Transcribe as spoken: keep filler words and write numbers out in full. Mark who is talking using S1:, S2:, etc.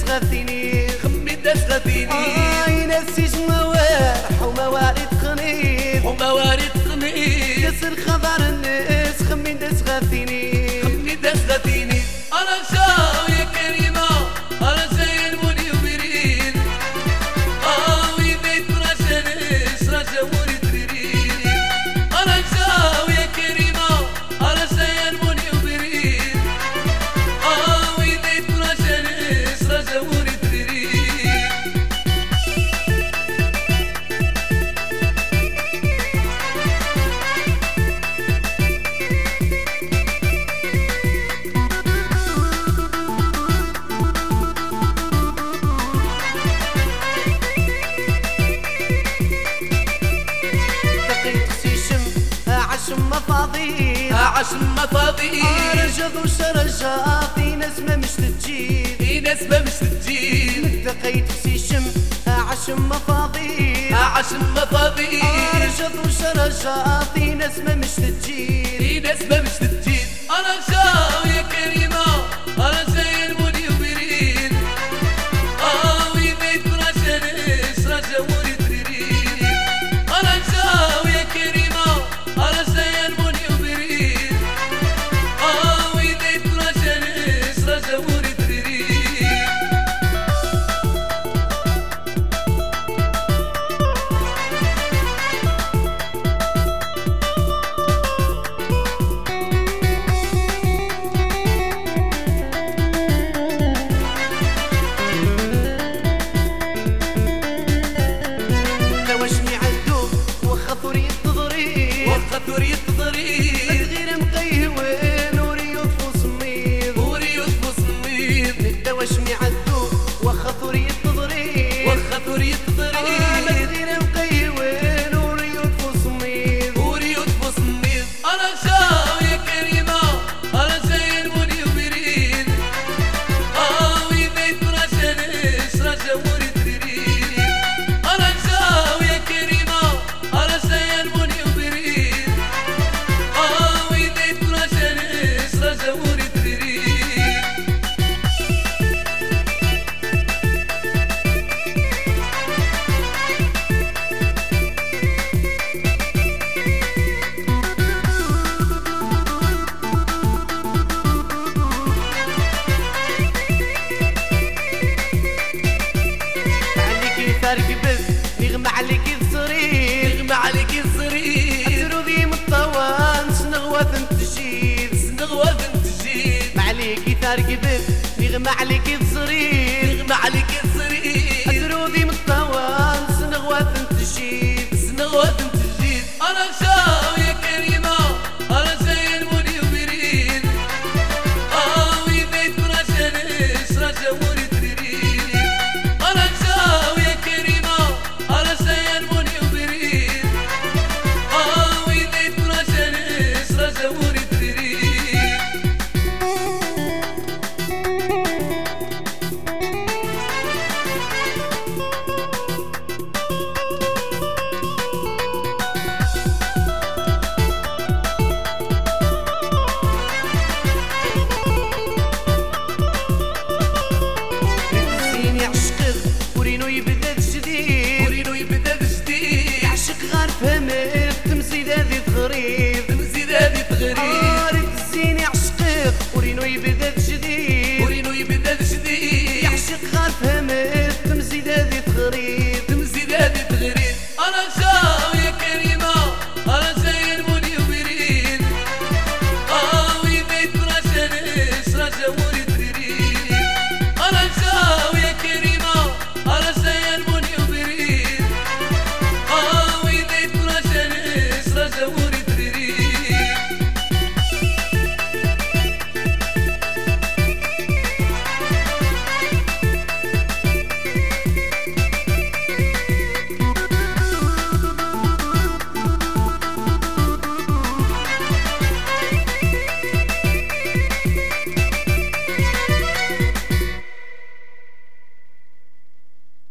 S1: غثيني
S2: خمي داس غثيني
S1: آي نسيج موارح وموارد خنيف
S2: وموارد خنيف
S1: داس الخضر الناس خمي داس غثيني
S2: خمي داس غثيني أنا شاو يا كريمة أنا زي المنيورين آه ويبيت رجانيش رجا ورد ريرين أنا شاو يا كريمة أنا زي المنيورين آه ويبيت رجانيش رجا ورد ريرين
S1: عشم مفاضيل
S2: عشم مفاضيل
S1: رجض وشرجة في ناس ما مش تجيب
S2: في ناس ما مش تجيب
S1: التقيت في شم عشم مفاضيل
S2: عشم مفاضيل
S1: رجض وشرجة في ناس ما مش تجيب
S2: في ناس ما مش تجيب أنا شاو يا كريمة أنا زي المنيورين آه ويبيت رجانيش رجا ورد ريرين أنا شاو يا كريمة أنا زي المنيورين آه ويبيت رجانيش رجا ورد ريرين
S1: واشني عدو وخطر يتضريب
S2: وخطر يتضريب
S1: غير مقيوين وريوط وصميد
S2: وريوط وصميد
S1: نبدا واشني عدو وخطر يتضريب
S2: وخطر يتضريب
S1: غير مقيوين وريوط وصميد
S2: وريوط وصميد أنا شاو يا كريمة أنا زي المنيورين آه ويبيت رجانيش رجا ورد ريرين أنا شاو يا كريمة أنا زي المنيورين آه ويبيت رجانيش رجا ورد ريرين
S1: عليك فرق بس يغمى عليك الصرير
S2: يغمى عليك الصرير
S1: أسرو ذي مطوان سنغوة تجيب
S2: سنغوة تجيب
S1: عليك فرق بس يغمى عليك الصرير